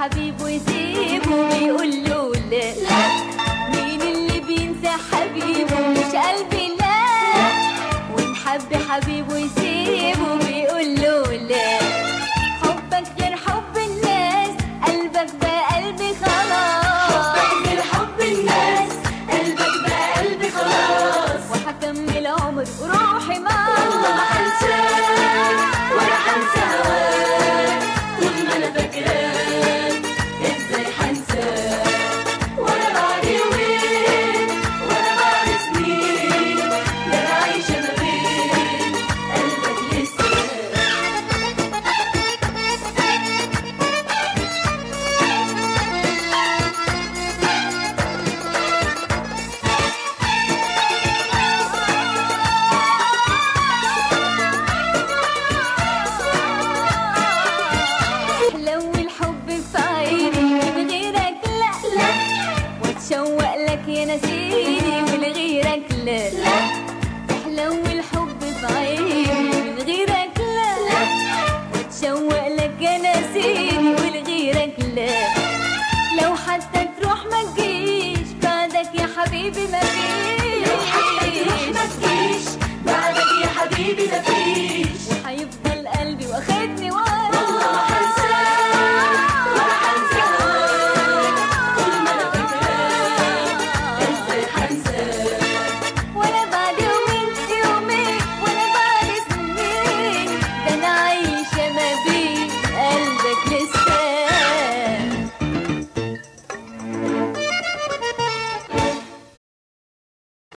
حبيبه يسيبه بيقول له لا. مين اللي بينسى حبيبه؟ مش قلبي لا. وإن حب حبيبه يسيبه بيقول له لا. حبك غير حب الناس، قلبك بقى قلبي خلاص. حبك غير حب الناس، قلبك بقى قلبي خلاص. وهكمل عمري وروحي معاك. والله ما هنساك ولا هنسى هواك، طول ما انا فاكراك ازاي هنساك؟ ولا بعد يومين ولا بعد سنين، ده انا عايشه ما بين قلبك لسه. لو الحب في عيني من غيرك لا لا. واتشوق لك يا نسيني من غيرك لا لا. لو الحب في عيني من غيرك لا لا. واتشوق لك يا نسيني من غيرك لا. لو حتى تروح ما تجيش بعدك يا حبيبي ما فيش. لو حتى تروح ما تجيش بعدك يا حبيبي مفيش.